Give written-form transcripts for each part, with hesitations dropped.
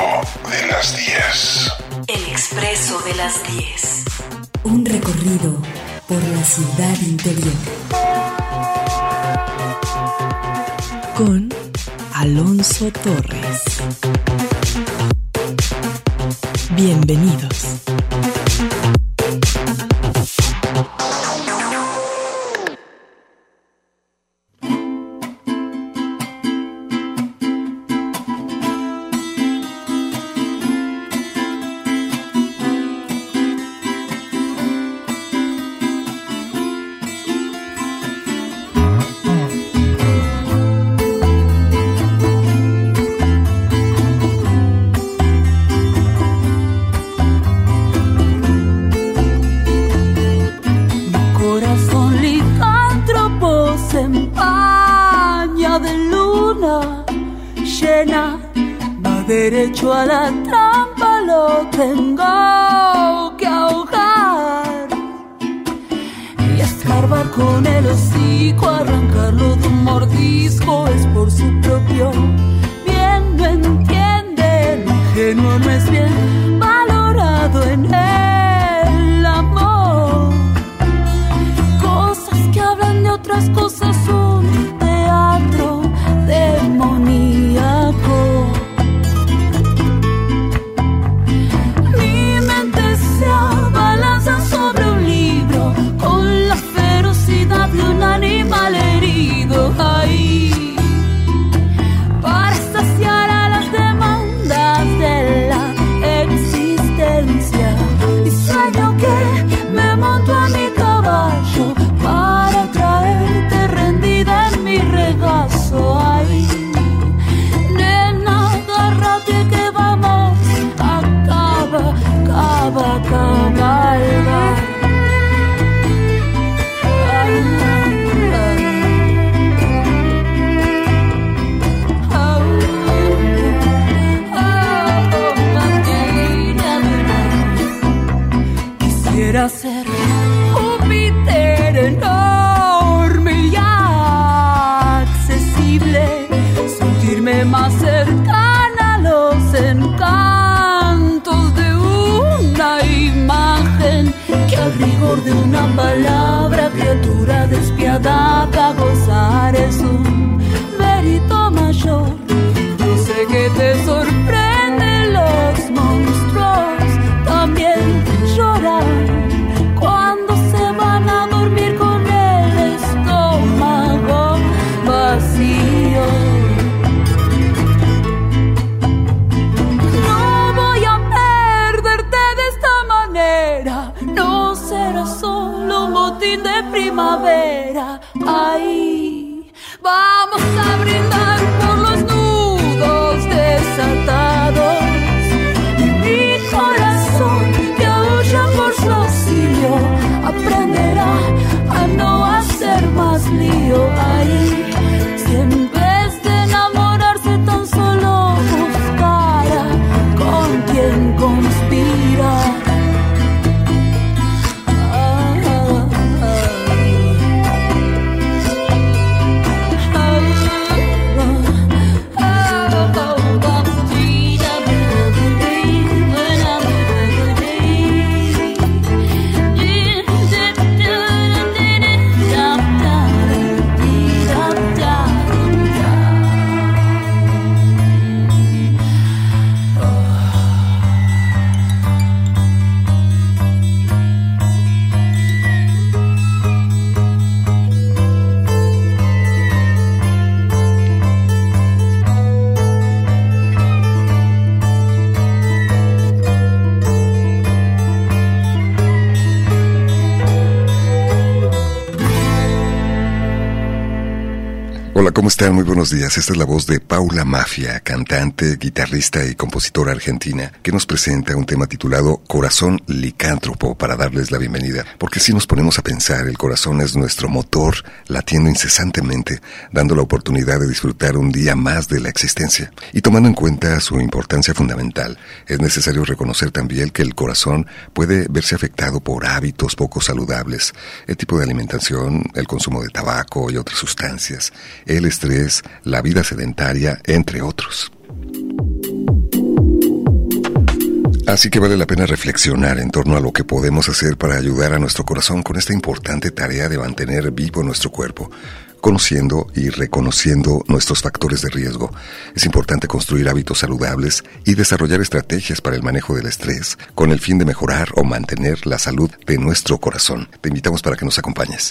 de las 10. El Expreso de las 10. Un recorrido por la ciudad interior. Con Alonso Torres. Bienvenidos. Derecho a la trampa, lo tengo que ahogar y escarbar con el hocico, arrancarlo de un mordisco. Es por su propio bien, no entiende, lo ingenuo no es bien valorado en el amor. Cosas que hablan de otras cosas, un teatro demoníaco. De un animal herido ahí para saciar a las demandas de la existencia. Y sueño que me monto a mi caballo para traerte rendida en mi regazo. Ay, nena, agárrate que vamos a cabalgar. Quisiera ser Júpiter enorme y accesible, sentirme más cercana a los encantos de una imagen que al rigor de una palabra, criatura despiadada, gozar es un mérito mayor. Yo sé que te sorprenden los monstruos, también lloran cuando se van a dormir con el estómago vacío. No voy a perderte de esta manera, no será solo un botín de primavera. Ay, vamos a brindar por los nudos desatados y mi corazón que aúlla por su auxilio aprenderá a no hacer más lío. Ay, si en vez de enamorarse tan solo buscara con quien conspira. Hola, ¿cómo están? Muy buenos días. Esta es la voz de Paula Mafia, cantante, guitarrista y compositora argentina, que nos presenta un tema titulado Corazón Licántropo para darles la bienvenida. Porque si nos ponemos a pensar, el corazón es nuestro motor latiendo incesantemente, dando la oportunidad de disfrutar un día más de la existencia. Y tomando en cuenta su importancia fundamental, es necesario reconocer también que el corazón puede verse afectado por hábitos poco saludables, el tipo de alimentación, el consumo de tabaco y otras sustancias, el estrés, la vida sedentaria, entre otros. Así que vale la pena reflexionar en torno a lo que podemos hacer para ayudar a nuestro corazón con esta importante tarea de mantener vivo nuestro cuerpo, conociendo y reconociendo nuestros factores de riesgo. Es importante construir hábitos saludables y desarrollar estrategias para el manejo del estrés, con el fin de mejorar o mantener la salud de nuestro corazón. Te invitamos para que nos acompañes.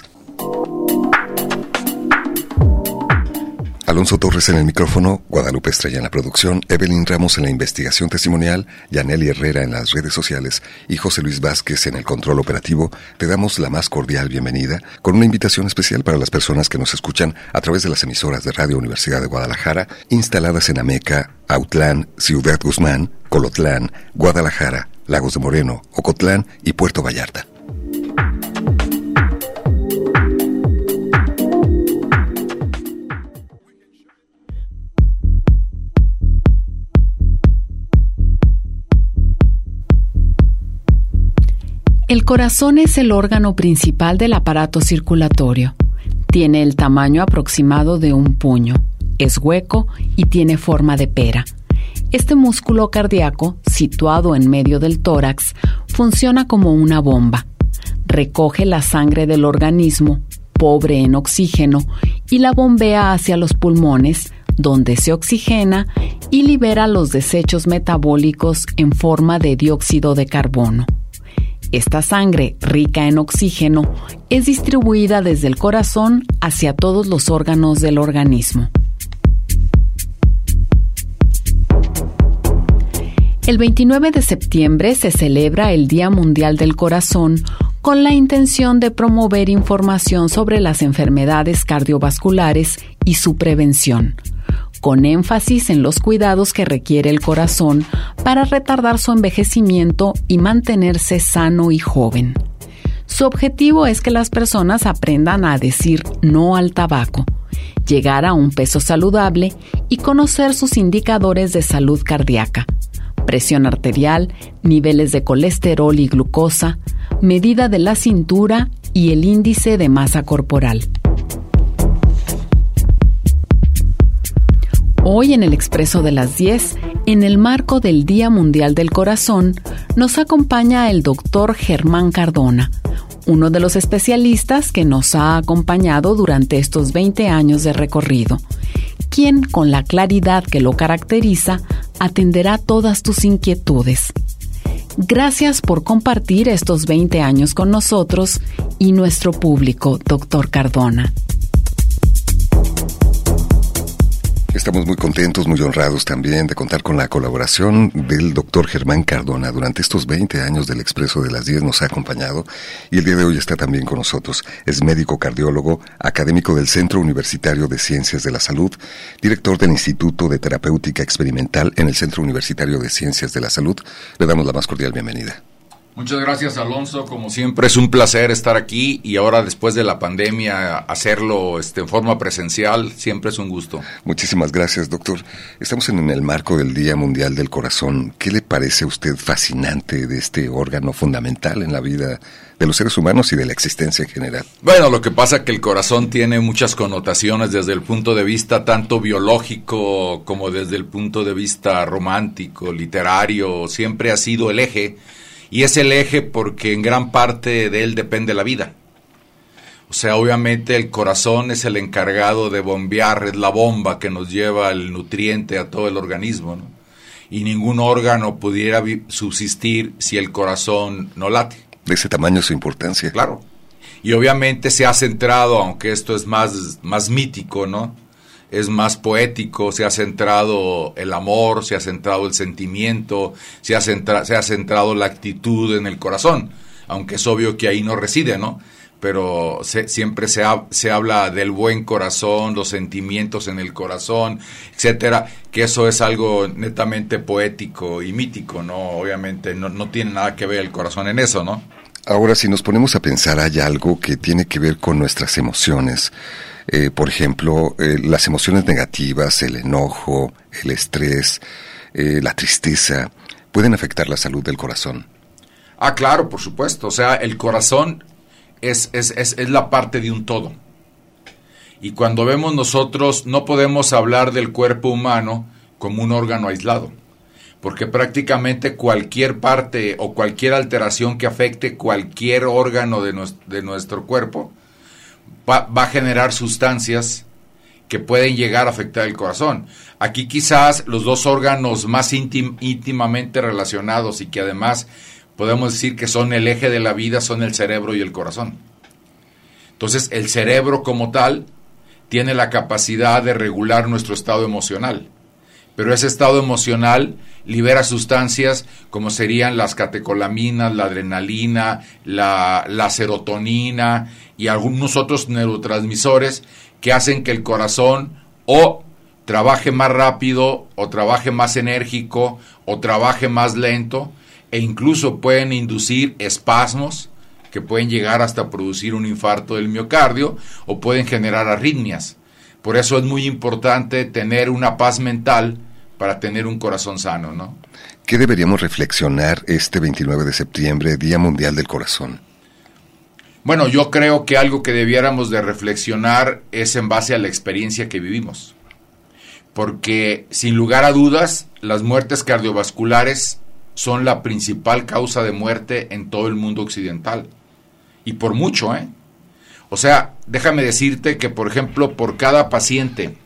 Alonso Torres en el micrófono, Guadalupe Estrella en la producción, Evelyn Ramos en la investigación testimonial, Yaneli Herrera en las redes sociales y José Luis Vázquez en el control operativo. Te damos la más cordial bienvenida con una invitación especial para las personas que nos escuchan a través de las emisoras de Radio Universidad de Guadalajara, instaladas en Ameca, Autlán, Ciudad Guzmán, Colotlán, Guadalajara, Lagos de Moreno, Ocotlán y Puerto Vallarta. El corazón es el órgano principal del aparato circulatorio. Tiene el tamaño aproximado de un puño, es hueco y tiene forma de pera. Este músculo cardíaco, situado en medio del tórax, funciona como una bomba. Recoge la sangre del organismo, pobre en oxígeno, y la bombea hacia los pulmones, donde se oxigena y libera los desechos metabólicos en forma de dióxido de carbono. Esta sangre, rica en oxígeno, es distribuida desde el corazón hacia todos los órganos del organismo. El 29 de septiembre se celebra el Día Mundial del Corazón con la intención de promover información sobre las enfermedades cardiovasculares y su prevención, con énfasis en los cuidados que requiere el corazón para retardar su envejecimiento y mantenerse sano y joven. Su objetivo es que las personas aprendan a decir no al tabaco, llegar a un peso saludable y conocer sus indicadores de salud cardíaca: presión arterial, niveles de colesterol y glucosa, medida de la cintura y el índice de masa corporal. Hoy en el Expreso de las 10, en el marco del Día Mundial del Corazón, nos acompaña el doctor Germán Cardona, uno de los especialistas que nos ha acompañado durante estos 20 años de recorrido, quien, con la claridad que lo caracteriza, atenderá todas tus inquietudes. Gracias por compartir estos 20 años con nosotros y nuestro público, doctor Cardona. Estamos muy contentos, muy honrados también de contar con la colaboración del doctor Germán Cardona. Durante estos 20 años del Expreso de las 10 nos ha acompañado y el día de hoy está también con nosotros. Es médico cardiólogo, académico del Centro Universitario de Ciencias de la Salud, director del Instituto de Terapéutica Experimental en el Centro Universitario de Ciencias de la Salud. Le damos la más cordial bienvenida. Muchas gracias, Alonso. Como siempre es un placer estar aquí y ahora después de la pandemia hacerlo en forma presencial siempre es un gusto. Muchísimas gracias, doctor. Estamos en el marco del Día Mundial del Corazón. ¿Qué le parece a usted fascinante de este órgano fundamental en la vida de los seres humanos y de la existencia en general? Bueno, lo que pasa es que el corazón tiene muchas connotaciones desde el punto de vista tanto biológico como desde el punto de vista romántico, literario. Siempre ha sido el eje. Y es el eje porque en gran parte de él depende la vida. O sea, obviamente el corazón es el encargado de bombear, es la bomba que nos lleva el nutriente a todo el organismo, ¿no? Y ningún órgano pudiera subsistir si el corazón no late. De ese tamaño su importancia. Claro. Y obviamente se ha centrado, aunque esto es más mítico, ¿no? Es más poético, se ha centrado el amor, se ha centrado el sentimiento, se ha centrado la actitud en el corazón, aunque es obvio que ahí no reside, ¿no? Pero siempre se habla del buen corazón, los sentimientos en el corazón, etcétera, que eso es algo netamente poético y mítico, ¿no? Obviamente no tiene nada que ver el corazón en eso, ¿no? Ahora, si nos ponemos a pensar, hay algo que tiene que ver con nuestras emociones. Por ejemplo, las emociones negativas, el enojo, el estrés, la tristeza, ¿pueden afectar la salud del corazón? Ah, claro, por supuesto. O sea, el corazón es la parte de un todo. Y cuando vemos nosotros, no podemos hablar del cuerpo humano como un órgano aislado. porque prácticamente cualquier parte o cualquier alteración que afecte cualquier órgano de nuestro cuerpo va a generar sustancias que pueden llegar a afectar el corazón. Aquí quizás los dos órganos más íntimamente relacionados y que además podemos decir que son el eje de la vida son el cerebro y el corazón. Entonces el cerebro como tal tiene la capacidad de regular nuestro estado emocional, pero ese estado emocional libera sustancias como serían las catecolaminas, la adrenalina, la serotonina y algunos otros neurotransmisores que hacen que el corazón o trabaje más rápido, o trabaje más enérgico, o trabaje más lento, e incluso pueden inducir espasmos que pueden llegar hasta producir un infarto del miocardio, o pueden generar arritmias. Por eso es muy importante tener una paz mental para tener un corazón sano, ¿no? ¿Qué deberíamos reflexionar este 29 de septiembre, Día Mundial del Corazón? Bueno, yo creo que algo que debiéramos de reflexionar es en base a la experiencia que vivimos. Porque, sin lugar a dudas, las muertes cardiovasculares son la principal causa de muerte en todo el mundo occidental. Y por mucho, ¿eh? O sea, déjame decirte que, por ejemplo, por cada paciente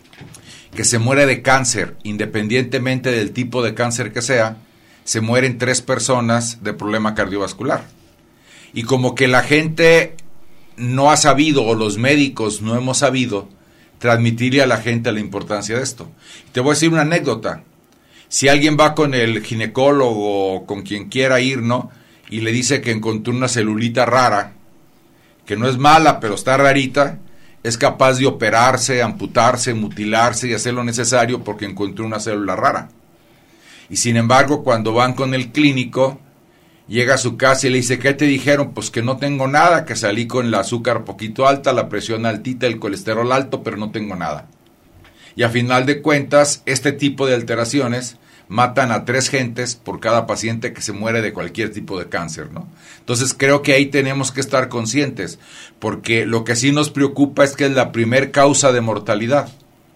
que se muere de cáncer, independientemente del tipo de cáncer que sea, se mueren 3 personas de problema cardiovascular. Y como que la gente no ha sabido, o los médicos no hemos sabido, transmitirle a la gente la importancia de esto. Te voy a decir una anécdota. Si alguien va con el ginecólogo o con quien quiera ir, ¿no?, y le dice que encontró una celulita rara, que no es mala, pero está rarita, es capaz de operarse, amputarse, mutilarse y hacer lo necesario porque encontró una célula rara. Y sin embargo, cuando van con el clínico, llega a su casa y le dice, ¿qué te dijeron? Pues que no tengo nada, que salí con el azúcar poquito alta, la presión altita, el colesterol alto, pero no tengo nada. Y a final de cuentas, este tipo de alteraciones matan a 3 gentes por cada paciente que se muere de cualquier tipo de cáncer, ¿no? Entonces creo que ahí tenemos que estar conscientes, porque lo que sí nos preocupa es que es la primer causa de mortalidad.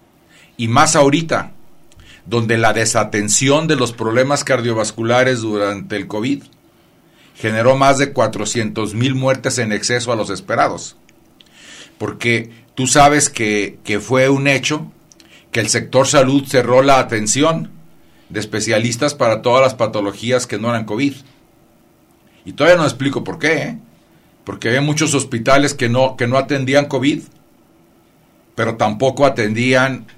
Y más ahorita, donde la desatención de los problemas cardiovasculares durante el COVID generó más de 400,000 muertes en exceso a los esperados. Porque tú sabes que fue un hecho que el sector salud cerró la atención de especialistas para todas las patologías que no eran COVID. Y todavía no explico por qué, ¿eh? Porque había muchos hospitales que no atendían COVID, pero tampoco atendían,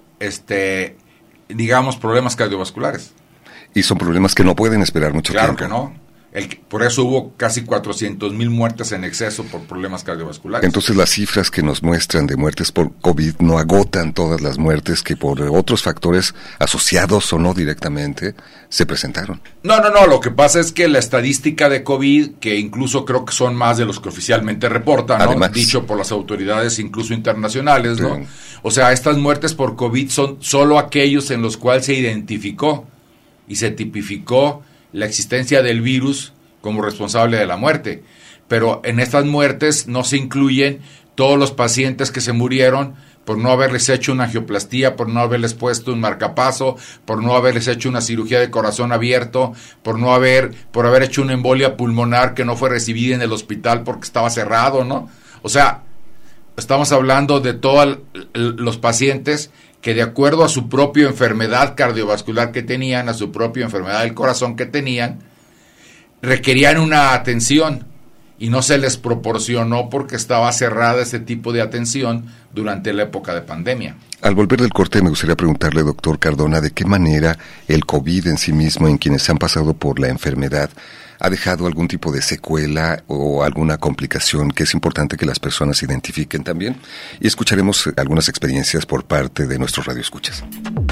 digamos, problemas cardiovasculares. Y son problemas que no pueden esperar mucho tiempo. Claro que no. Por eso hubo casi 400,000 muertes en exceso por problemas cardiovasculares. Entonces las cifras que nos muestran de muertes por COVID no agotan todas las muertes que por otros factores asociados o no directamente se presentaron. No, lo que pasa es que la estadística de COVID, que incluso creo que son más de los que oficialmente reportan, ¿no? Además, dicho por las autoridades incluso internacionales, ¿no? Sí. O sea, estas muertes por COVID son solo aquellos en los cuales se identificó y se tipificó la existencia del virus como responsable de la muerte. Pero en estas muertes no se incluyen todos los pacientes que se murieron por no haberles hecho una angioplastía, por no haberles puesto un marcapaso, por no haberles hecho una cirugía de corazón abierto, por haber hecho una embolia pulmonar que no fue recibida en el hospital porque estaba cerrado, ¿no? O sea, estamos hablando de todos los pacientes que de acuerdo a su propia enfermedad cardiovascular que tenían, a su propia enfermedad del corazón que tenían, requerían una atención y no se les proporcionó porque estaba cerrada ese tipo de atención durante la época de pandemia. Al volver del corte me gustaría preguntarle, doctor Cardona, de qué manera el COVID en sí mismo, en quienes han pasado por la enfermedad, ha dejado algún tipo de secuela o alguna complicación que es importante que las personas identifiquen también. Y escucharemos algunas experiencias por parte de nuestros radioescuchas.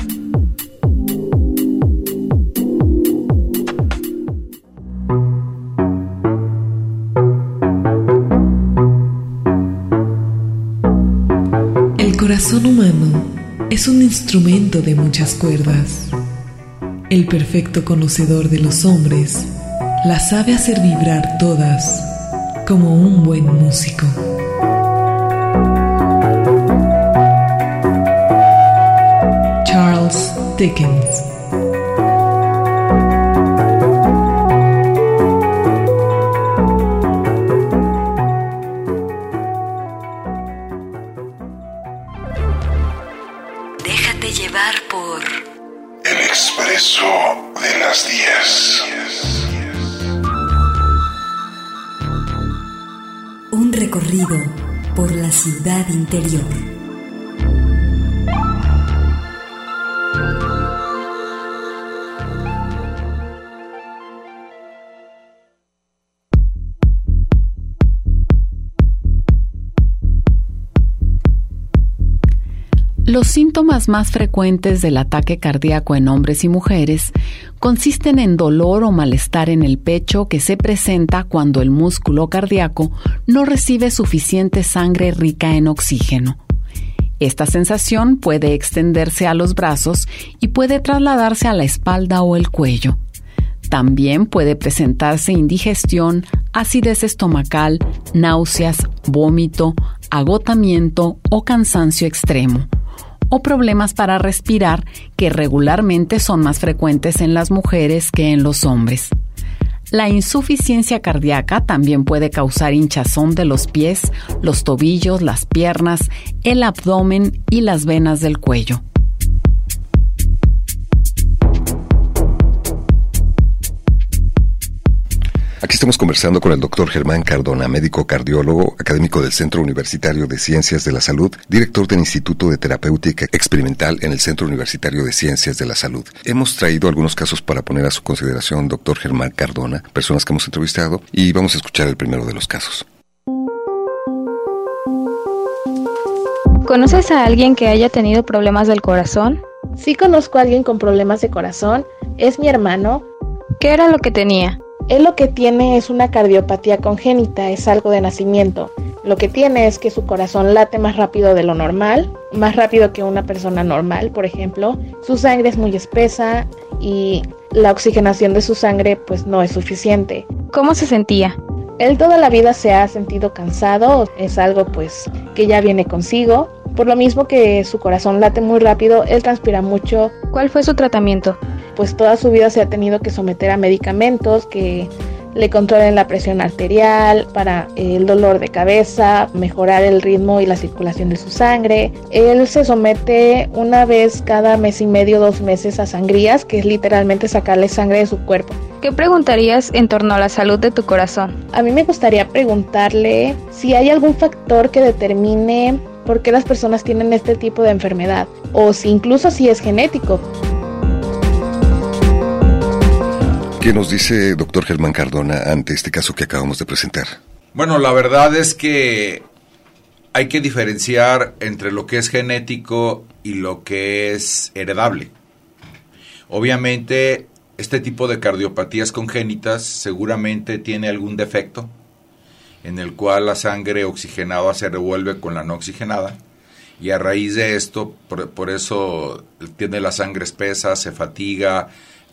El corazón humano es un instrumento de muchas cuerdas. El perfecto conocedor de los hombres las sabe hacer vibrar todas como un buen músico. Charles Dickens. las 10. Un recorrido por la ciudad interior. Los síntomas más frecuentes del ataque cardíaco en hombres y mujeres consisten en dolor o malestar en el pecho que se presenta cuando el músculo cardíaco no recibe suficiente sangre rica en oxígeno. Esta sensación puede extenderse a los brazos y puede trasladarse a la espalda o el cuello. También puede presentarse indigestión, acidez estomacal, náuseas, vómito, agotamiento o cansancio extremo, o problemas para respirar que regularmente son más frecuentes en las mujeres que en los hombres. La insuficiencia cardíaca también puede causar hinchazón de los pies, los tobillos, las piernas, el abdomen y las venas del cuello. Aquí estamos conversando con el doctor Germán Cardona, médico cardiólogo, académico del Centro Universitario de Ciencias de la Salud, director del Instituto de Terapéutica Experimental en el Centro Universitario de Ciencias de la Salud. Hemos traído algunos casos para poner a su consideración, doctor Germán Cardona, personas que hemos entrevistado, y vamos a escuchar el primero de los casos. ¿Conoces a alguien que haya tenido problemas del corazón? Sí, conozco a alguien con problemas de corazón. Es mi hermano. ¿Qué era lo que tenía? Él lo que tiene es una cardiopatía congénita, es algo de nacimiento. Lo que tiene es que su corazón late más rápido de lo normal, más rápido que una persona normal, por ejemplo. Su sangre es muy espesa y la oxigenación de su sangre pues no es suficiente. ¿Cómo se sentía? Él toda la vida se ha sentido cansado, es algo pues que ya viene consigo. Por lo mismo que su corazón late muy rápido, él transpira mucho. ¿Cuál fue su tratamiento? Pues toda su vida se ha tenido que someter a medicamentos que le controlen la presión arterial, para el dolor de cabeza, mejorar el ritmo y la circulación de su sangre. Él se somete una vez cada mes y medio, 2 meses a sangrías, que es literalmente sacarle sangre de su cuerpo. ¿Qué preguntarías en torno a la salud de tu corazón? A mí me gustaría preguntarle si hay algún factor que determine por qué las personas tienen este tipo de enfermedad, o si incluso si es genético. ¿Qué nos dice doctor Germán Cardona ante este caso que acabamos de presentar? Bueno, la verdad es que hay que diferenciar entre lo que es genético y lo que es heredable. Obviamente, este tipo de cardiopatías congénitas seguramente tiene algún defecto en el cual la sangre oxigenada se revuelve con la no oxigenada, y a raíz de esto, por eso tiene la sangre espesa, se fatiga,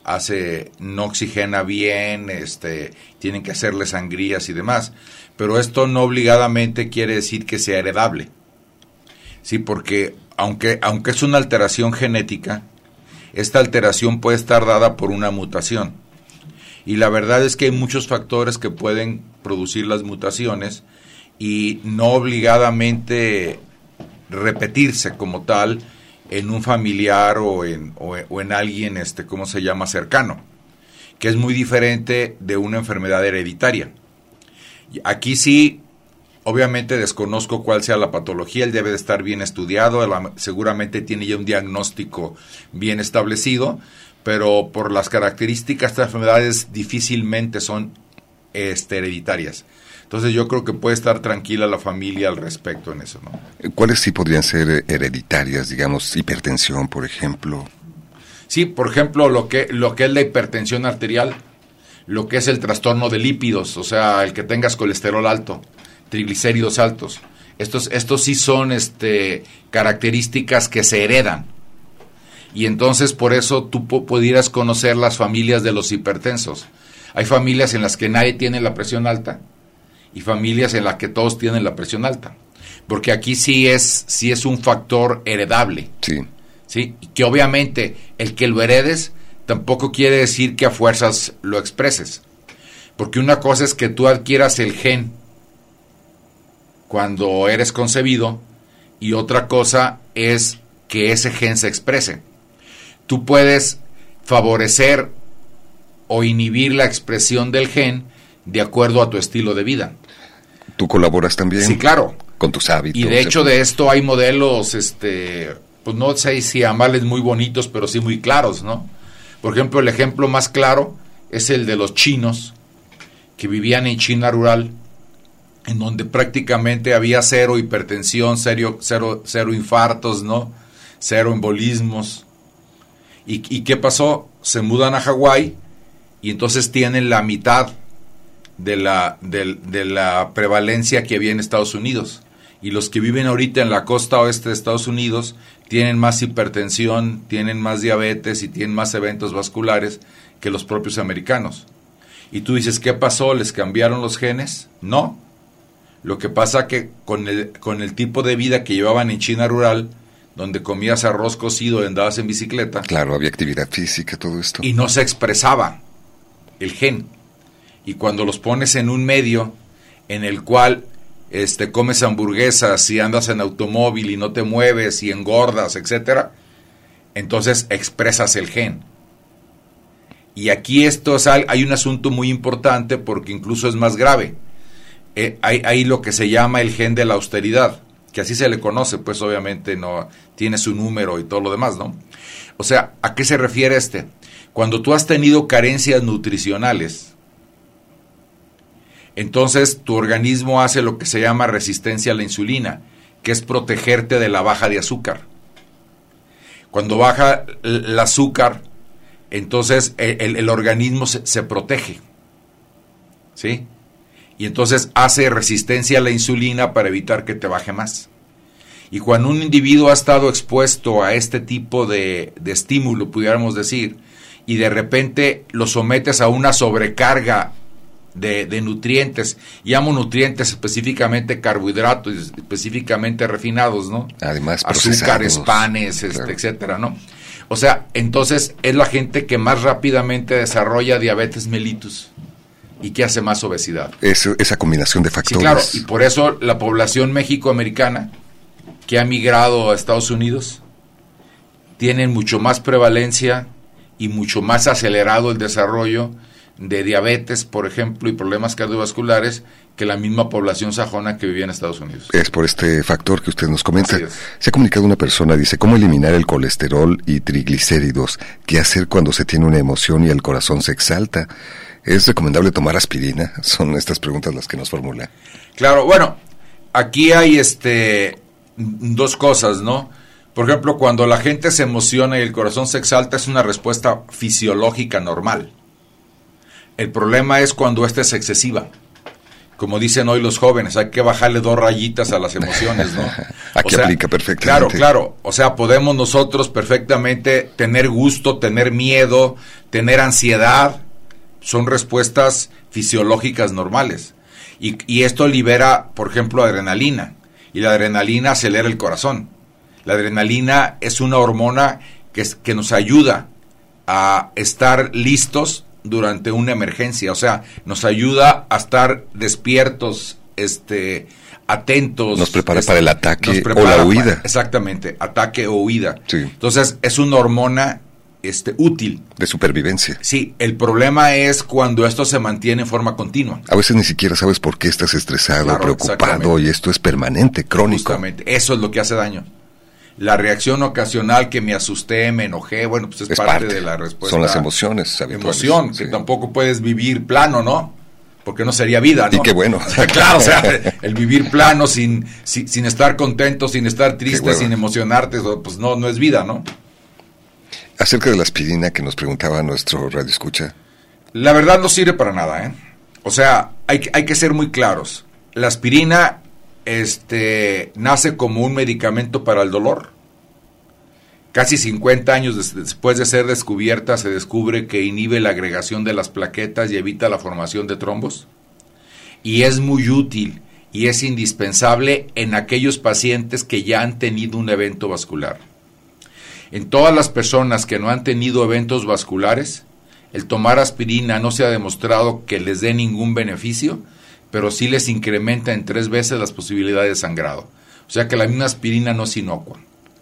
no oxigena bien, tienen que hacerle sangrías y demás. Pero esto no obligadamente quiere decir que sea heredable. Sí, porque aunque es una alteración genética, esta alteración puede estar dada por una mutación. Y la verdad es que hay muchos factores que pueden producir las mutaciones y no obligadamente repetirse como tal en un familiar o en alguien, ¿cómo se llama?, cercano, que es muy diferente de una enfermedad hereditaria. Aquí sí, obviamente desconozco cuál sea la patología, él debe de estar bien estudiado, seguramente tiene ya un diagnóstico bien establecido, pero por las características de estas enfermedades difícilmente son hereditarias. Entonces yo creo que puede estar tranquila la familia al respecto en eso, ¿no? ¿Cuáles sí podrían ser hereditarias, digamos, hipertensión, por ejemplo? Sí, por ejemplo, lo que es la hipertensión arterial, lo que es el trastorno de lípidos, o sea, el que tengas colesterol alto, triglicéridos altos. Estos sí son características que se heredan. Y entonces por eso tú pudieras conocer las familias de los hipertensos. Hay familias en las que nadie tiene la presión alta y familias en las que todos tienen la presión alta. Porque aquí sí es un factor heredable. Sí. ¿Sí? Y que obviamente el que lo heredes tampoco quiere decir que a fuerzas lo expreses. Porque una cosa es que tú adquieras el gen cuando eres concebido y otra cosa es que ese gen se exprese. Tú puedes favorecer o inhibir la expresión del gen de acuerdo a tu estilo de vida. ¿Tú colaboras también? Sí, claro. Con tus hábitos. Y de hecho de esto hay modelos, pues no sé si llamarles muy bonitos, pero sí muy claros, ¿no? Por ejemplo, el ejemplo más claro es el de los chinos que vivían en China rural, en donde prácticamente había cero hipertensión, cero infartos, ¿no? Cero embolismos. ¿Y qué pasó? Se mudan a Hawái y entonces tienen la mitad de la prevalencia que había en Estados Unidos. Y los que viven ahorita en la costa oeste de Estados Unidos tienen más hipertensión, tienen más diabetes y tienen más eventos vasculares que los propios americanos. Y tú dices, ¿qué pasó? ¿Les cambiaron los genes? No. Lo que pasa que con el tipo de vida que llevaban en China rural, donde comías arroz cocido y andabas en bicicleta. Claro, había actividad física, todo esto. Y no se expresaba el gen. Y cuando los pones en un medio en el cual comes hamburguesas y andas en automóvil y no te mueves y engordas, etcétera, entonces expresas el gen. Y aquí hay un asunto muy importante porque incluso es más grave. Hay lo que se llama el gen de la austeridad, que así se le conoce, pues obviamente no tiene su número y todo lo demás, ¿no? O sea, ¿a qué se refiere Cuando tú has tenido carencias nutricionales, entonces tu organismo hace lo que se llama resistencia a la insulina, que es protegerte de la baja de azúcar. Cuando baja el azúcar, entonces el organismo se protege, ¿sí? Y entonces hace resistencia a la insulina para evitar que te baje más. Y cuando un individuo ha estado expuesto a este tipo de estímulo, pudiéramos decir, y de repente lo sometes a una sobrecarga de nutrientes, llamo nutrientes específicamente carbohidratos, específicamente refinados, ¿no? Además, azúcares, panes, claro, etcétera, ¿no? O sea, entonces es la gente que más rápidamente desarrolla diabetes mellitus y que hace más obesidad. Esa combinación de factores. Sí, claro, y por eso la población mexicoamericana que ha migrado a Estados Unidos tienen mucho más prevalencia y mucho más acelerado el desarrollo de diabetes, por ejemplo, y problemas cardiovasculares que la misma población sajona que vivía en Estados Unidos. Es por este factor que usted nos comenta. Se ha comunicado una persona, dice, ¿cómo eliminar el colesterol y triglicéridos? ¿Qué hacer cuando se tiene una emoción y el corazón se exalta? ¿Es recomendable tomar aspirina? Son estas preguntas las que nos formula. Claro, bueno, aquí hay dos cosas, ¿no? Por ejemplo, cuando la gente se emociona y el corazón se exalta, es una respuesta fisiológica normal. El problema es cuando esta es excesiva. Como dicen hoy los jóvenes, hay que bajarle 2 rayitas a las emociones, ¿no? Aquí aplica perfectamente. Claro. O sea, podemos nosotros perfectamente tener gusto, tener miedo, tener ansiedad. Son respuestas fisiológicas normales. Y esto libera, por ejemplo, adrenalina. Y la adrenalina acelera el corazón. La adrenalina es una hormona que nos ayuda a estar listos durante una emergencia, o sea, nos ayuda a estar despiertos, atentos. Nos prepara para el ataque o la huida. Exactamente, ataque o huida. Sí. Entonces, es una hormona útil. De supervivencia. Sí, el problema es cuando esto se mantiene en forma continua. A veces ni siquiera sabes por qué estás estresado, claro, preocupado, y esto es permanente, crónico. Justamente, eso es lo que hace daño. La reacción ocasional que me asusté, me enojé, bueno, pues es parte de la respuesta. Son las emociones habituales. Emoción, sí, que tampoco puedes vivir plano, ¿no? Porque no sería vida, ¿no? Y qué bueno. Claro, o sea, el vivir plano sin estar contento, sin estar triste, sin emocionarte, pues no es vida, ¿no? Acerca de la aspirina que nos preguntaba nuestro radioescucha. La verdad no sirve para nada, ¿eh? O sea, hay que ser muy claros. La aspirina nace como un medicamento para el dolor. Casi 50 años después de ser descubierta, se descubre que inhibe la agregación de las plaquetas y evita la formación de trombos. Y es muy útil y es indispensable en aquellos pacientes que ya han tenido un evento vascular. En todas las personas que no han tenido eventos vasculares, el tomar aspirina no se ha demostrado que les dé ningún beneficio, pero sí les incrementa en 3 veces las posibilidades de sangrado. O sea que la misma aspirina no es inocua.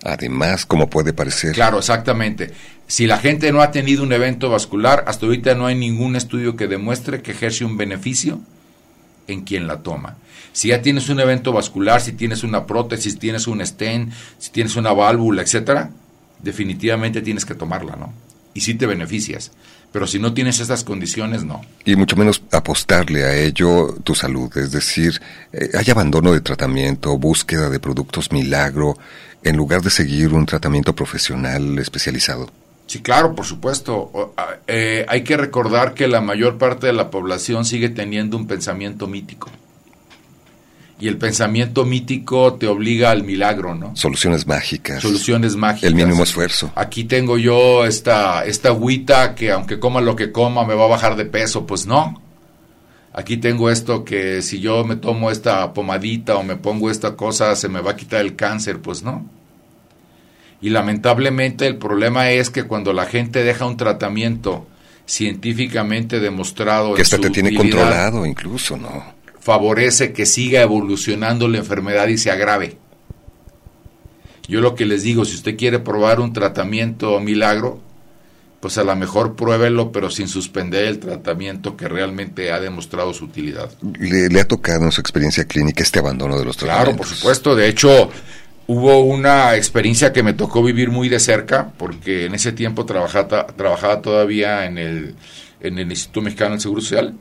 Además, como puede parecer. Claro, exactamente. Si la gente no ha tenido un evento vascular, hasta ahorita no hay ningún estudio que demuestre que ejerce un beneficio en quien la toma. Si ya tienes un evento vascular, si tienes una prótesis, si tienes un stent, si tienes una válvula, etcétera, definitivamente tienes que tomarla, ¿no? Y sí te beneficias. Pero si no tienes esas condiciones, no. Y mucho menos apostarle a ello tu salud. Es decir, hay abandono de tratamiento, búsqueda de productos milagro, en lugar de seguir un tratamiento profesional especializado. Sí, claro, por supuesto. Hay que recordar que la mayor parte de la población sigue teniendo un pensamiento mítico. Y el pensamiento mítico te obliga al milagro, ¿no? Soluciones mágicas. Soluciones mágicas. El mínimo esfuerzo. Aquí tengo yo esta agüita que aunque coma lo que coma me va a bajar de peso. Pues no. Aquí tengo esto que si yo me tomo esta pomadita o me pongo esta cosa se me va a quitar el cáncer. Pues no. Y lamentablemente el problema es que cuando la gente deja un tratamiento científicamente demostrado que hasta te tiene utilidad, controlado incluso, ¿no? Favorece que siga evolucionando la enfermedad y se agrave. Yo lo que les digo, si usted quiere probar un tratamiento milagro, pues a lo mejor pruébelo, pero sin suspender el tratamiento que realmente ha demostrado su utilidad. ¿Le ha tocado en su experiencia clínica este abandono de los tratamientos? Claro, por supuesto. De hecho, hubo una experiencia que me tocó vivir muy de cerca, porque en ese tiempo trabajaba todavía en el Instituto Mexicano del Seguro Social,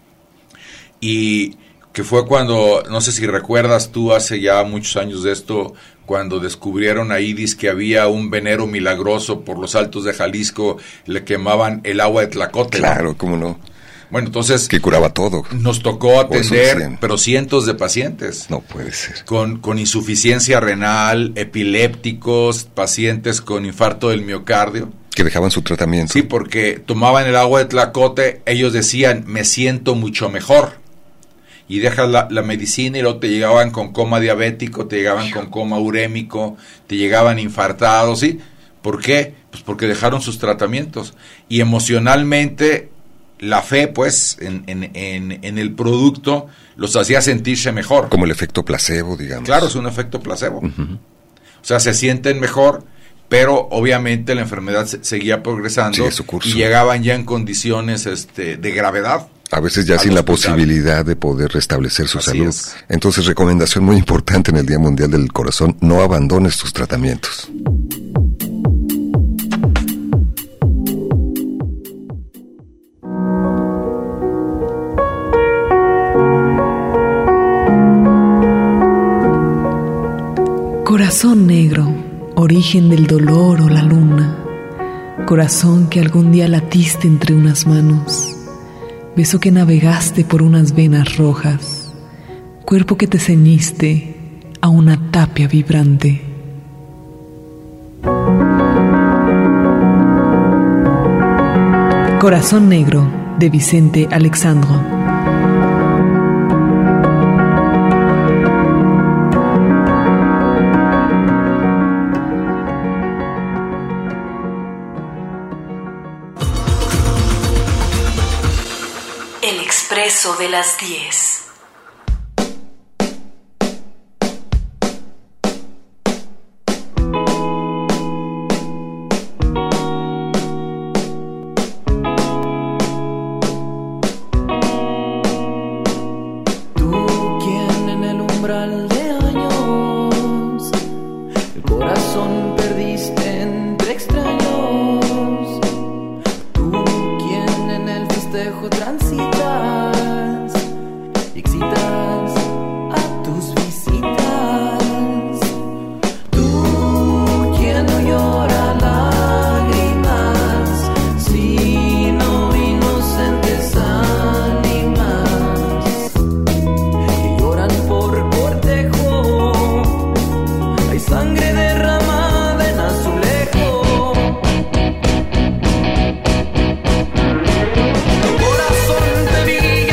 y que fue cuando, no sé si recuerdas tú, hace ya muchos años de esto, cuando descubrieron ahí que había un venero milagroso por los altos de Jalisco, le quemaban el agua de Tlacote. Claro, ¿no? ¿Cómo no? Bueno, entonces... Que curaba todo. Nos tocó atender, pero cientos de pacientes. No puede ser. Con insuficiencia renal, epilépticos, pacientes con infarto del miocardio. Que dejaban su tratamiento. Sí, porque tomaban el agua de Tlacote, ellos decían, me siento mucho mejor. Y dejas la medicina y luego te llegaban con coma diabético, te llegaban con coma urémico, te llegaban infartados, ¿sí? ¿Por qué? Pues porque dejaron sus tratamientos. Y emocionalmente, la fe, pues, en el producto, los hacía sentirse mejor. Como el efecto placebo, digamos. Claro, es un efecto placebo. Uh-huh. O sea, se sienten mejor, pero obviamente la enfermedad seguía progresando. Sigue su curso. Y llegaban ya en condiciones de gravedad. A veces ya sin la posibilidad de poder restablecer su salud. Es. Entonces, recomendación muy importante en el Día Mundial del Corazón, no abandones tus tratamientos. Corazón negro, origen del dolor o la luna. Corazón que algún día latiste entre unas manos. Beso que navegaste por unas venas rojas, cuerpo que te ceñiste a una tapia vibrante. Corazón negro, de Vicente Alexandro. Expreso de las 10. Tú, quien en el umbral de años el corazón perdiste entre extraños. Tú, quien en el festejo transitas y excitas a tus visitas. Tú, quien no llora lágrimas, sino inocentes ánimas que lloran por cortejo. Hay sangre derramada en azulejo. Corazón te vi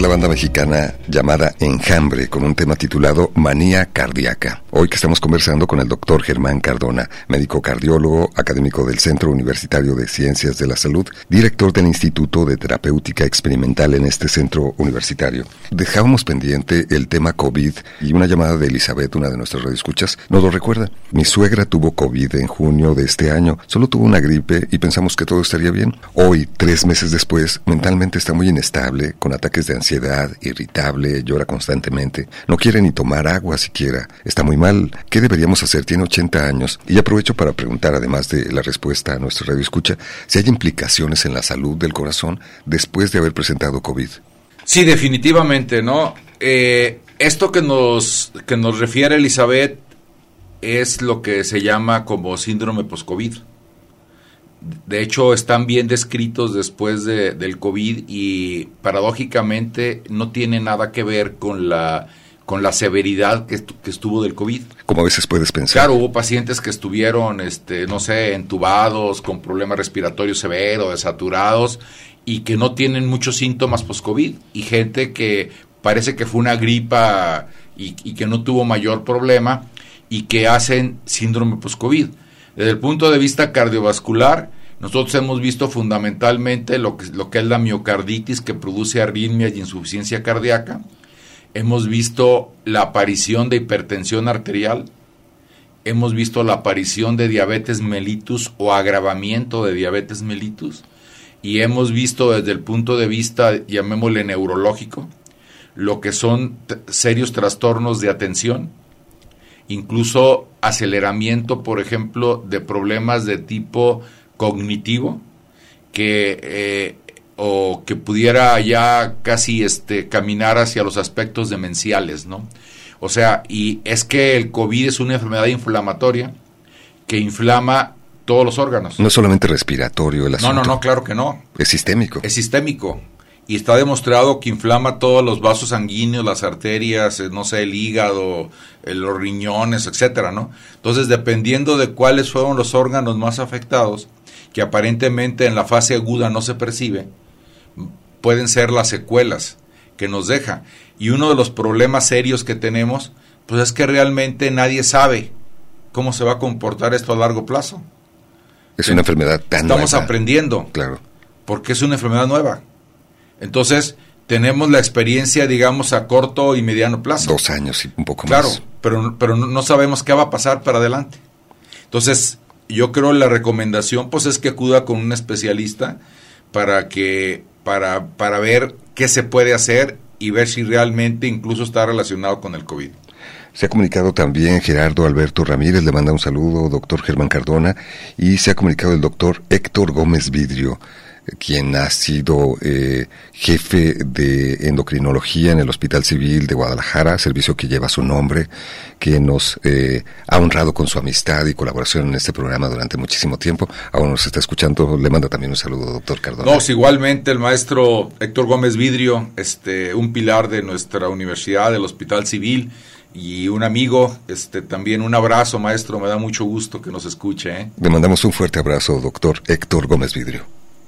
banda mexicana llamada Enjambre con un tema titulado Manía Cardíaca. Hoy que estamos conversando con el doctor Germán Cardona, médico cardiólogo, académico del Centro Universitario de Ciencias de la Salud, director del Instituto de Terapéutica Experimental en este centro universitario. Dejábamos pendiente el tema COVID y una llamada de Elizabeth, una de nuestras radioescuchas, nos lo recuerda. Mi suegra tuvo COVID en junio de este año, solo tuvo una gripe y pensamos que todo estaría bien. Hoy, 3 meses después, mentalmente está muy inestable, con ataques de ansiedad, irritable, llora constantemente, no quiere ni tomar agua siquiera, está muy mal. ¿Qué deberíamos hacer? Tiene 80 años. Y aprovecho para preguntar, además de la respuesta a nuestra radioescucha, si hay implicaciones en la salud del corazón después de haber presentado COVID. Sí, definitivamente, ¿no? Esto que nos refiere Elizabeth es lo que se llama como síndrome post-COVID. De hecho, están bien descritos después del COVID y paradójicamente no tiene nada que ver con la severidad que estuvo del COVID. Como a veces puedes pensar. Claro, hubo pacientes que estuvieron, entubados, con problemas respiratorios severos, desaturados, y que no tienen muchos síntomas post-COVID, y gente que parece que fue una gripa y que no tuvo mayor problema, y que hacen síndrome post-COVID. Desde el punto de vista cardiovascular, nosotros hemos visto fundamentalmente lo que es la miocarditis, que produce arritmias y insuficiencia cardíaca. Hemos visto la aparición de hipertensión arterial. Hemos visto la aparición de diabetes mellitus o agravamiento de diabetes mellitus. Y hemos visto desde el punto de vista, llamémosle neurológico, lo que son serios trastornos de atención, incluso aceleramiento, por ejemplo, de problemas de tipo cognitivo, o que pudiera ya casi caminar hacia los aspectos demenciales, ¿no? O sea, y es que el COVID es una enfermedad inflamatoria que inflama todos los órganos. No es solamente respiratorio el asunto. No, claro que no. Es sistémico. Es sistémico. Y está demostrado que inflama todos los vasos sanguíneos, las arterias, el hígado, los riñones, etcétera, ¿no? Entonces, dependiendo de cuáles fueron los órganos más afectados, que aparentemente en la fase aguda no se percibe, pueden ser las secuelas que nos deja. Y uno de los problemas serios que tenemos, pues es que realmente nadie sabe cómo se va a comportar esto a largo plazo. Es una enfermedad tan nueva. Estamos aprendiendo. Claro. Porque es una enfermedad nueva. Entonces, tenemos la experiencia, digamos, a corto y mediano plazo. 2 años y un poco más. Claro, pero no sabemos qué va a pasar para adelante. Entonces, yo creo la recomendación, pues, es que acuda con un especialista para ver qué se puede hacer y ver si realmente incluso está relacionado con el COVID. Se ha comunicado también Gerardo Alberto Ramírez, le manda un saludo, doctor Germán Cardona, y se ha comunicado el doctor Héctor Gómez Vidrio, quien ha sido jefe de endocrinología en el Hospital Civil de Guadalajara, servicio que lleva su nombre, que nos ha honrado con su amistad y colaboración en este programa durante muchísimo tiempo. Ahora nos está escuchando, le manda también un saludo, doctor Cardona. Igualmente el maestro Héctor Gómez Vidrio, un pilar de nuestra universidad, del Hospital Civil, y un amigo, también un abrazo, maestro, me da mucho gusto que nos escuche. Le mandamos un fuerte abrazo, doctor Héctor Gómez Vidrio.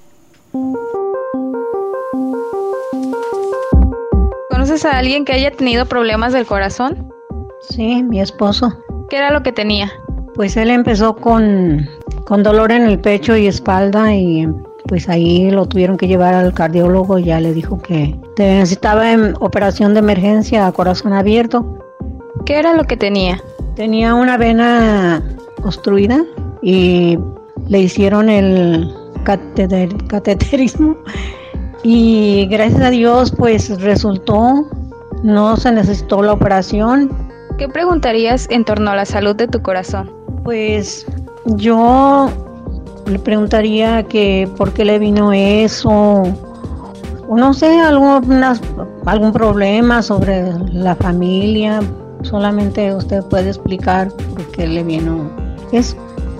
¿Conoces a alguien que haya tenido problemas del corazón? Sí, mi esposo. ¿Qué era lo que tenía? Pues él empezó con dolor en el pecho y espalda, y pues ahí lo tuvieron que llevar al cardiólogo. Ya le dijo que necesitaba operación de emergencia a corazón abierto. ¿Qué era lo que tenía? Tenía una vena obstruida y le hicieron el cateterismo, y gracias a Dios pues resultó, no se necesitó la operación. ¿Qué preguntarías en torno a la salud de tu corazón? Pues yo le preguntaría que por qué le vino eso, o no sé, algún problema sobre la familia. Solamente usted puede explicar por qué le vino eso.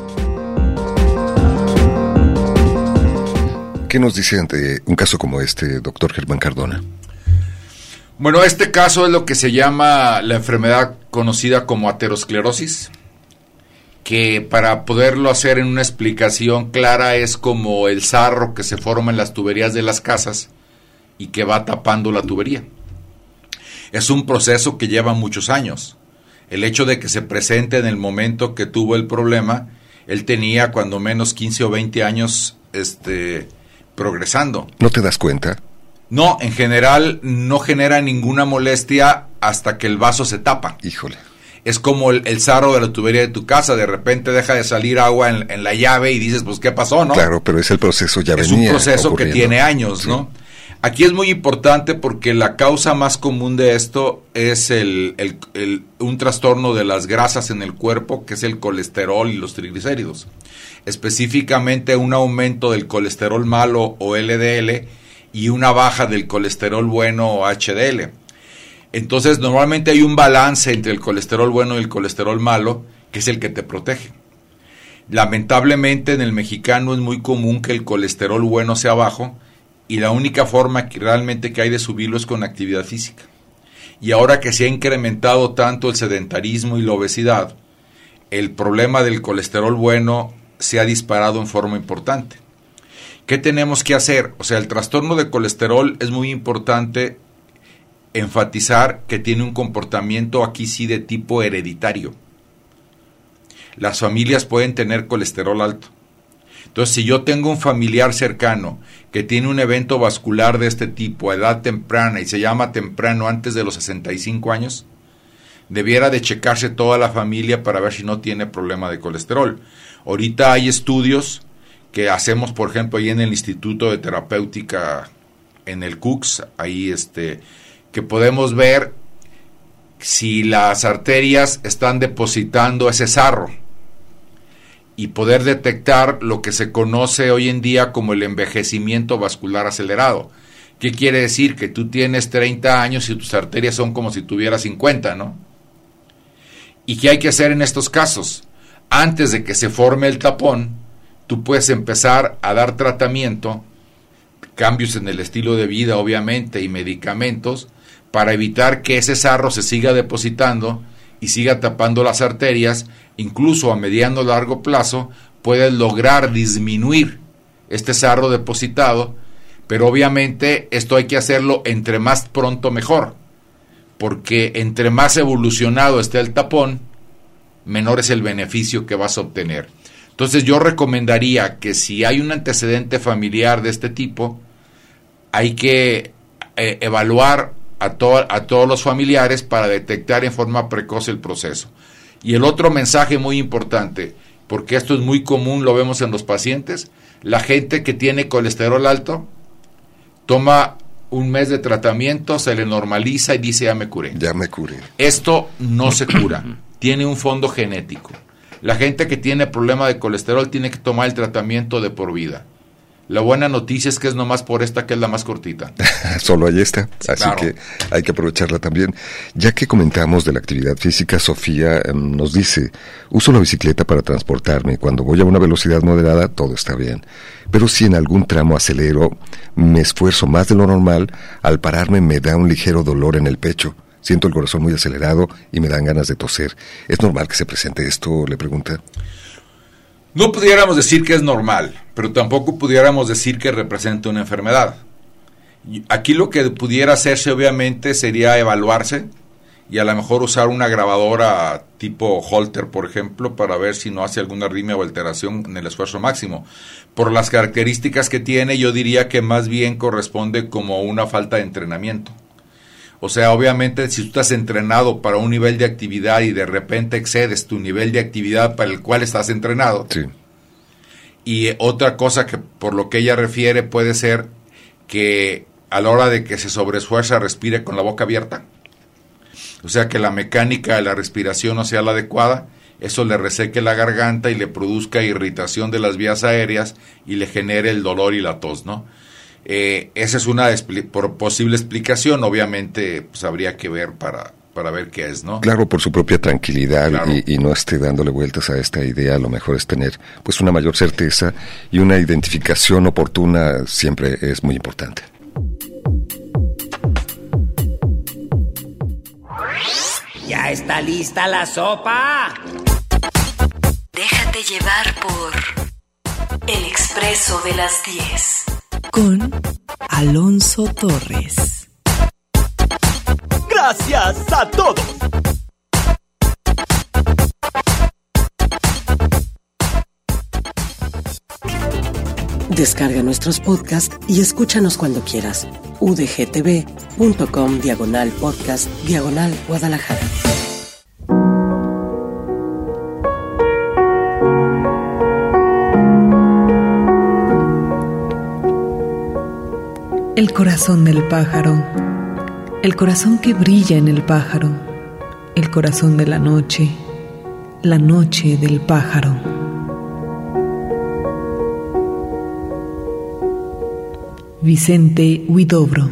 ¿Qué nos dice ante un caso como este, doctor Germán Cardona? Bueno, este caso es lo que se llama la enfermedad conocida como aterosclerosis, que para poderlo hacer en una explicación clara es como el sarro que se forma en las tuberías de las casas y que va tapando la tubería. Es un proceso que lleva muchos años. El hecho de que se presente en el momento que tuvo el problema, él tenía cuando menos 15 o 20 años progresando. ¿No te das cuenta? No, en general no genera ninguna molestia hasta que el vaso se tapa. Híjole. Es como el sarro de la tubería de tu casa, de repente deja de salir agua en la llave y dices, pues, ¿qué pasó, no? Claro, pero es el proceso, ya venía ocurriendo. Es un proceso ocurriendo. que tiene años, sí. ¿No? Aquí es muy importante porque la causa más común de esto es un trastorno de las grasas en el cuerpo, que es el colesterol y los triglicéridos. Específicamente un aumento del colesterol malo o LDL y una baja del colesterol bueno o HDL. Entonces, normalmente hay un balance entre el colesterol bueno y el colesterol malo, que es el que te protege. Lamentablemente, en el mexicano es muy común que el colesterol bueno sea bajo, y la única forma que realmente que hay de subirlo es con actividad física. Y ahora que se ha incrementado tanto el sedentarismo y la obesidad, el problema del colesterol bueno se ha disparado en forma importante. ¿Qué tenemos que hacer? O sea, el trastorno de colesterol es muy importante enfatizar que tiene un comportamiento aquí sí de tipo hereditario. Las familias pueden tener colesterol alto. Entonces, si yo tengo un familiar cercano que tiene un evento vascular de este tipo a edad temprana y se llama temprano antes de los 65 años, debiera de checarse toda la familia para ver si no tiene problema de colesterol. Ahorita hay estudios que hacemos, por ejemplo, ahí en el Instituto de Terapéutica, en el CUCS, ahí que podemos ver si las arterias están depositando ese sarro y poder detectar lo que se conoce hoy en día como el envejecimiento vascular acelerado. ¿Qué quiere decir? Que tú tienes 30 años y tus arterias son como si tuvieras 50, ¿no? ¿Y qué hay que hacer en estos casos? Antes de que se forme el tapón, tú puedes empezar a dar tratamiento, cambios en el estilo de vida, obviamente, y medicamentos, para evitar que ese sarro se siga depositando y siga tapando las arterias. Incluso a mediano o largo plazo puedes lograr disminuir este sarro depositado, pero obviamente esto hay que hacerlo entre más pronto mejor, porque entre más evolucionado esté el tapón, menor es el beneficio que vas a obtener. Entonces yo recomendaría que si hay un antecedente familiar de este tipo, hay que evaluar a todos los familiares para detectar en forma precoz el proceso. Y el otro mensaje muy importante, porque esto es muy común, lo vemos en los pacientes, la gente que tiene colesterol alto, toma un mes de tratamiento, se le normaliza y dice ya me curé. Ya me curé. Esto no se cura, tiene un fondo genético. La gente que tiene problema de colesterol tiene que tomar el tratamiento de por vida. La buena noticia es que es nomás por esta, que es la más cortita. Solo hay esta, así claro. Que hay que aprovecharla también. Ya que comentamos de la actividad física, Sofía nos dice, uso la bicicleta para transportarme. Cuando voy a una velocidad moderada, todo está bien. Pero si en algún tramo acelero, me esfuerzo más de lo normal, al pararme me da un ligero dolor en el pecho. Siento el corazón muy acelerado y me dan ganas de toser. ¿Es normal que se presente esto?, le pregunta. No pudiéramos decir que es normal, pero tampoco pudiéramos decir que representa una enfermedad. Aquí lo que pudiera hacerse obviamente sería evaluarse y a lo mejor usar una grabadora tipo Holter, por ejemplo, para ver si no hace alguna arritmia o alteración en el esfuerzo máximo. Por las características que tiene, yo diría que más bien corresponde como una falta de entrenamiento. O sea, obviamente, si tú estás entrenado para un nivel de actividad y de repente excedes tu nivel de actividad para el cual estás entrenado. Sí. Y otra cosa que por lo que ella refiere puede ser que a la hora de que se sobreesfuerza respire con la boca abierta. O sea, que la mecánica de la respiración no sea la adecuada. Eso le reseque la garganta y le produzca irritación de las vías aéreas y le genere el dolor y la tos, ¿no? Esa es una posible explicación. Obviamente pues habría que ver para ver qué es, ¿no? Claro, por su propia tranquilidad. Claro. y no esté dándole vueltas a esta idea. Lo mejor es tener pues una mayor certeza y una identificación oportuna siempre es muy importante. ¿Ya está lista la sopa? Déjate llevar por El Expreso de las 10. Con Alonso Torres. Gracias a todos. Descarga nuestros podcasts y escúchanos cuando quieras. udgtv.com/podcast/Guadalajara. El corazón del pájaro, el corazón que brilla en el pájaro, el corazón de la noche del pájaro. Vicente Huidobro.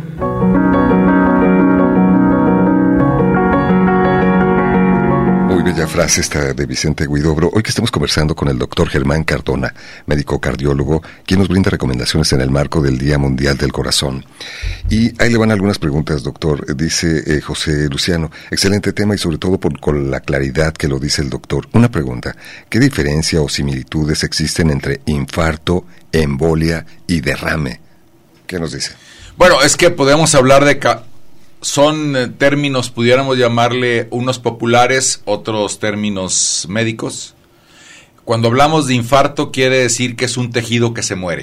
Muy bella frase esta de Vicente Huidobro. Hoy que estamos conversando con el doctor Germán Cardona, médico cardiólogo, quien nos brinda recomendaciones en el marco del Día Mundial del Corazón. Y ahí le van algunas preguntas, doctor. Dice José Luciano, excelente tema y sobre todo con la claridad que lo dice el doctor. Una pregunta, ¿qué diferencia o similitudes existen entre infarto, embolia y derrame? ¿Qué nos dice? Bueno, es que podemos hablar de... son términos, pudiéramos llamarle unos populares, otros términos médicos. Cuando hablamos de infarto quiere decir que es un tejido que se muere.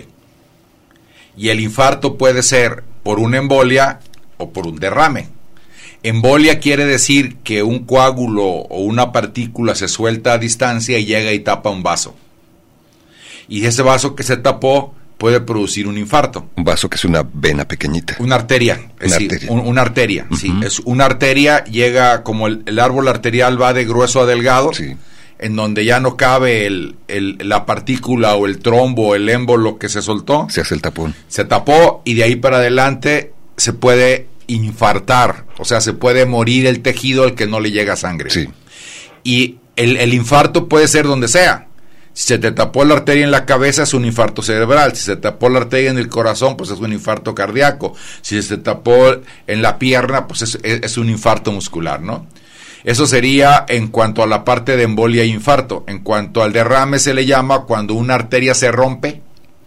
Y el infarto puede ser por una embolia o por un derrame. Embolia quiere decir que un coágulo o una partícula se suelta a distancia y llega y tapa un vaso. Y ese vaso que se tapó puede producir un infarto. Un vaso que es una vena pequeñita. Una arteria. Una arteria, sí. Es una arteria, llega como el árbol arterial va de grueso a delgado, sí, en donde ya no cabe la partícula o el trombo, el émbolo que se soltó. Se hace el tapón. Se tapó y de ahí para adelante se puede infartar, o sea, se puede morir el tejido al que no le llega sangre. Sí. Y el infarto puede ser donde sea. Si se te tapó la arteria en la cabeza es un infarto cerebral, si se tapó la arteria en el corazón pues es un infarto cardíaco, si se tapó en la pierna pues es un infarto muscular, ¿no? Eso sería en cuanto a la parte de embolia e infarto. En cuanto al derrame se le llama cuando una arteria se rompe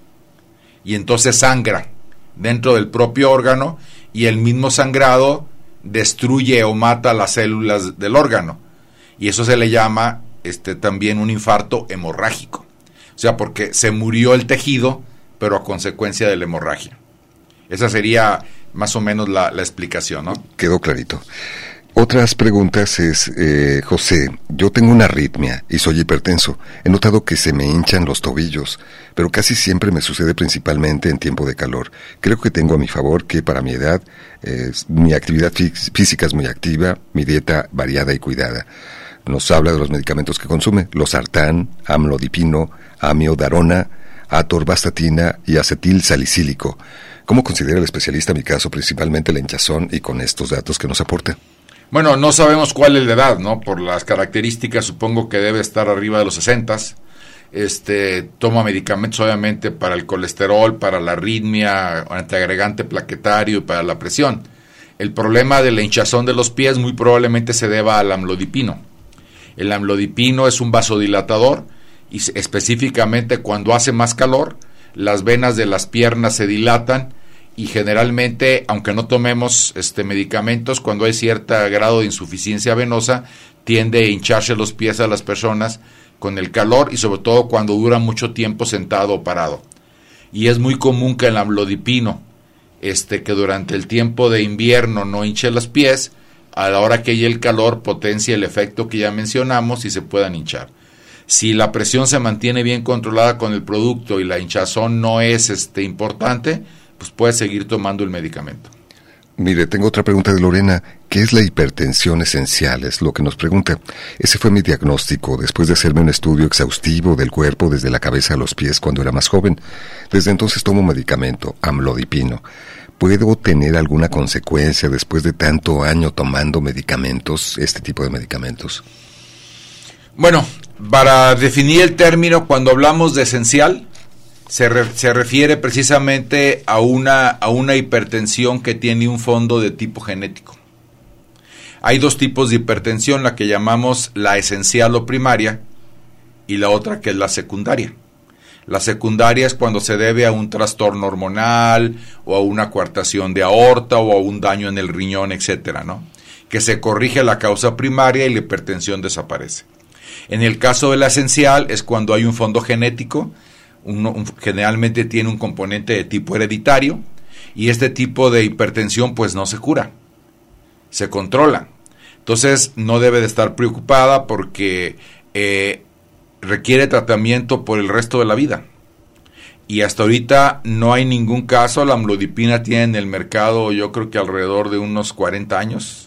y entonces sangra dentro del propio órgano y el mismo sangrado destruye o mata las células del órgano y eso se le llama también un infarto hemorrágico, o sea, porque se murió el tejido, pero a consecuencia de la hemorragia. Esa sería más o menos la explicación, ¿no? Quedó clarito. Otras preguntas es, José, yo tengo una arritmia y soy hipertenso. He notado que se me hinchan los tobillos, pero casi siempre me sucede principalmente en tiempo de calor. Creo que tengo a mi favor que para mi edad, mi actividad física es muy activa, mi dieta variada y cuidada. Nos habla de los medicamentos que consume, losartán, amlodipino, amiodarona, atorvastatina y acetil salicílico. ¿Cómo considera el especialista mi caso, principalmente la hinchazón y con estos datos que nos aporta? Bueno, no sabemos cuál es la edad, ¿no? Por las características supongo que debe estar arriba de los 60. Toma medicamentos obviamente para el colesterol, para la arritmia, antiagregante plaquetario y para la presión. El problema de la hinchazón de los pies muy probablemente se deba al amlodipino. El amlodipino es un vasodilatador y específicamente cuando hace más calor, las venas de las piernas se dilatan y generalmente, aunque no tomemos medicamentos, cuando hay cierto grado de insuficiencia venosa, tiende a hincharse los pies a las personas con el calor y sobre todo cuando dura mucho tiempo sentado o parado. Y es muy común que el amlodipino, que durante el tiempo de invierno no hinche los pies, a la hora que haya el calor potencia el efecto que ya mencionamos y se puedan hinchar. Si la presión se mantiene bien controlada con el producto y la hinchazón no es importante, pues puede seguir tomando el medicamento. Mire, tengo otra pregunta de Lorena. ¿Qué es la hipertensión esencial? Es lo que nos pregunta. Ese fue mi diagnóstico después de hacerme un estudio exhaustivo del cuerpo desde la cabeza a los pies cuando era más joven. Desde entonces tomo medicamento, amlodipino. ¿Puedo tener alguna consecuencia después de tanto año tomando medicamentos, este tipo de medicamentos? Bueno, para definir el término, cuando hablamos de esencial, se refiere precisamente a una hipertensión que tiene un fondo de tipo genético. Hay dos tipos de hipertensión, la que llamamos la esencial o primaria y la otra que es la secundaria. La secundaria es cuando se debe a un trastorno hormonal o a una coartación de aorta o a un daño en el riñón, etcétera, ¿no? Que se corrige la causa primaria y la hipertensión desaparece. En el caso de la esencial es cuando hay un fondo genético, generalmente tiene un componente de tipo hereditario, y este tipo de hipertensión pues no se cura, se controla. Entonces no debe de estar preocupada porque requiere tratamiento por el resto de la vida. Y hasta ahorita no hay ningún caso. La amlodipina tiene en el mercado yo creo que alrededor de unos 40 años.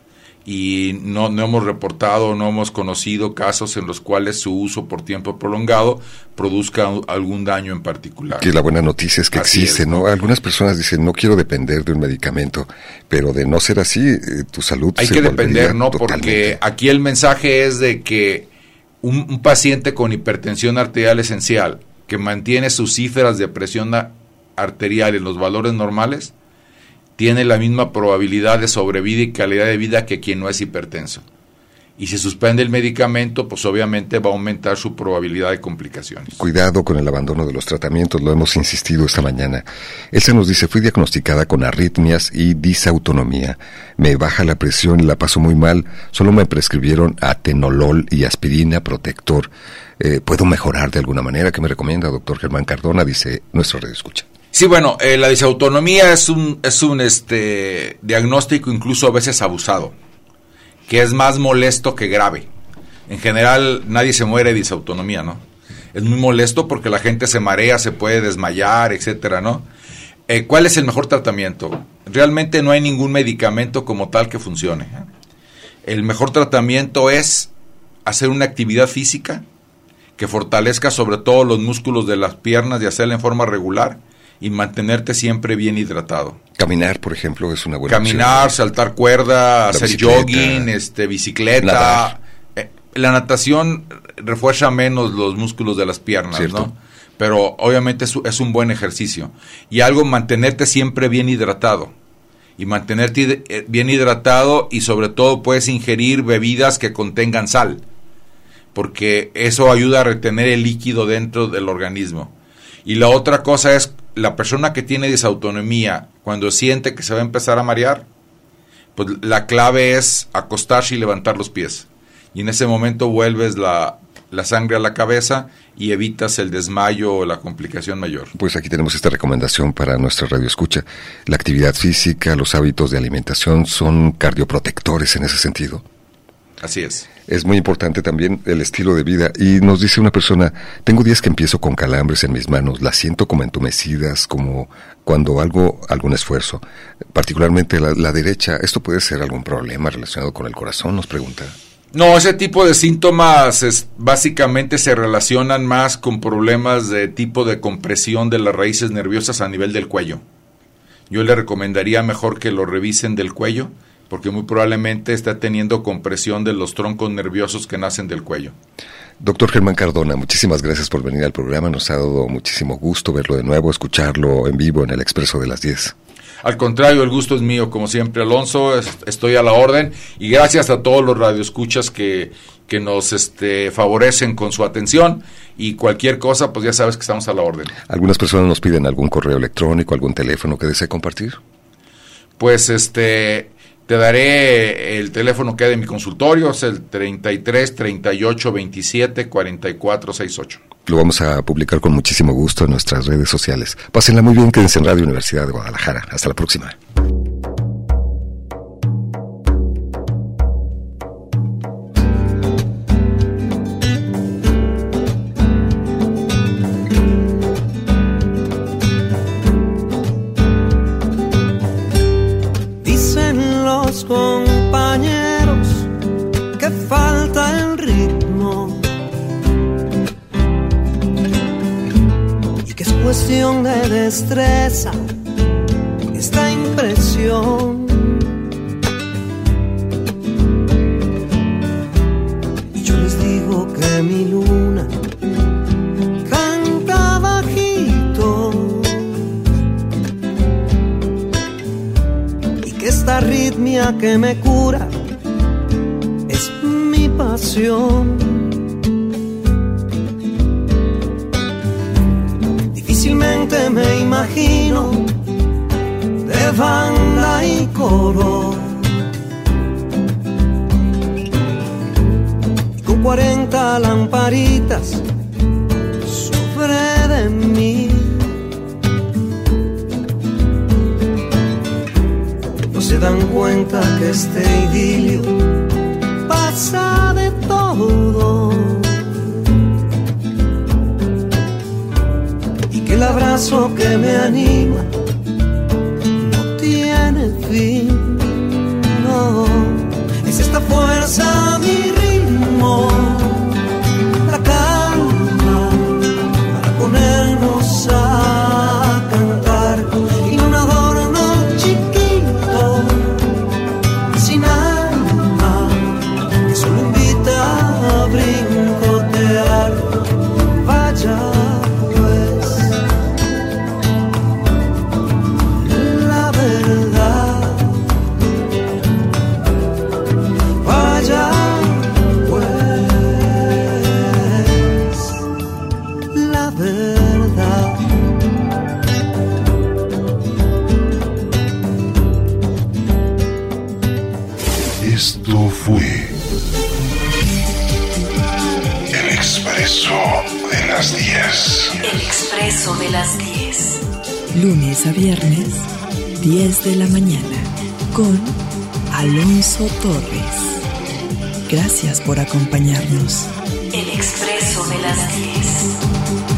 Y no hemos reportado, no hemos conocido casos en los cuales su uso por tiempo prolongado produzca algún daño en particular. Que la buena noticia es que Así existe, es, ¿no? Algunas personas dicen, no quiero depender de un medicamento, pero de no ser así, tu salud hay se que volvería depender, ¿no? totalmente. Porque aquí el mensaje es de que un paciente con hipertensión arterial esencial que mantiene sus cifras de presión arterial en los valores normales tiene la misma probabilidad de sobrevida y calidad de vida que quien no es hipertenso. Y si suspende el medicamento, pues obviamente va a aumentar su probabilidad de complicaciones. Cuidado con el abandono de los tratamientos, lo hemos insistido esta mañana. Elsa nos dice, fui diagnosticada con arritmias y disautonomía. Me baja la presión y la paso muy mal. Solo me prescribieron atenolol y aspirina protector. ¿Puedo mejorar de alguna manera? ¿Qué me recomienda, doctor Germán Cardona? Dice nuestro radioescucha. Sí, bueno, la disautonomía es un diagnóstico incluso a veces abusado, que es más molesto que grave. En general nadie se muere de disautonomía, ¿no? Es muy molesto porque la gente se marea, se puede desmayar, etcétera, ¿no? ¿Cuál es el mejor tratamiento? Realmente no hay ningún medicamento como tal que funcione, ¿eh? El mejor tratamiento es hacer una actividad física que fortalezca sobre todo los músculos de las piernas y hacerla en forma regular y mantenerte siempre bien hidratado. Caminar, por ejemplo, es una buena Caminar, opción. saltar cuerda, hacer bicicleta, jogging, bicicleta. Nadar. La natación refuerza menos los músculos de las piernas, ¿cierto? ¿no? Pero obviamente es un buen ejercicio. Y algo, mantenerte siempre bien hidratado. Y mantenerte bien hidratado y sobre todo puedes ingerir bebidas que contengan sal. Porque eso ayuda a retener el líquido dentro del organismo. Y la otra cosa es, la persona que tiene disautonomía, cuando siente que se va a empezar a marear, pues la clave es acostarse y levantar los pies. Y en ese momento vuelves la sangre a la cabeza y evitas el desmayo o la complicación mayor. Pues aquí tenemos esta recomendación para nuestra radioescucha. La actividad física, los hábitos de alimentación son cardioprotectores en ese sentido. Así es. Es muy importante también el estilo de vida. Y nos dice una persona, tengo días que empiezo con calambres en mis manos, las siento como entumecidas, como cuando hago algún esfuerzo. Particularmente la derecha, ¿esto puede ser algún problema relacionado con el corazón? Nos pregunta. No, ese tipo de síntomas básicamente se relacionan más con problemas de tipo de compresión de las raíces nerviosas a nivel del cuello. Yo le recomendaría mejor que lo revisen del cuello, porque muy probablemente está teniendo compresión de los troncos nerviosos que nacen del cuello. Doctor Germán Cardona, muchísimas gracias por venir al programa. Nos ha dado muchísimo gusto verlo de nuevo, escucharlo en vivo en el Expreso de las 10. Al contrario, el gusto es mío, como siempre, Alonso, estoy a la orden, y gracias a todos los radioescuchas que nos favorecen con su atención, y cualquier cosa, pues ya sabes que estamos a la orden. Algunas personas nos piden algún correo electrónico, algún teléfono que desee compartir. Pues te daré el teléfono que hay de mi consultorio, es el 33 38 27 44 68. Lo vamos a publicar con muchísimo gusto en nuestras redes sociales. Pásenla muy bien, quédense en Radio Universidad de Guadalajara. Hasta la próxima. Dicen los compañeros que falta el ritmo y que es cuestión de destreza esta impresión. Y yo les digo que mi luna canta bajito y que esta arritmia que me cura es mi pasión. Difícilmente me imagino de banda y coro, y con 40 lamparitas sobre de mí. No se dan cuenta que este idilio pasa de todo, el abrazo que me anima no tiene fin, no. Es esta fuerza mi ritmo, la calma para ponernos a cantar, y un adorno chiquito sin alma que solo invita a brincotear. Vaya de las 10. El Expreso de las 10. Lunes a viernes, 10 de la mañana, con Alonso Torres. Gracias por acompañarnos. El Expreso de las 10.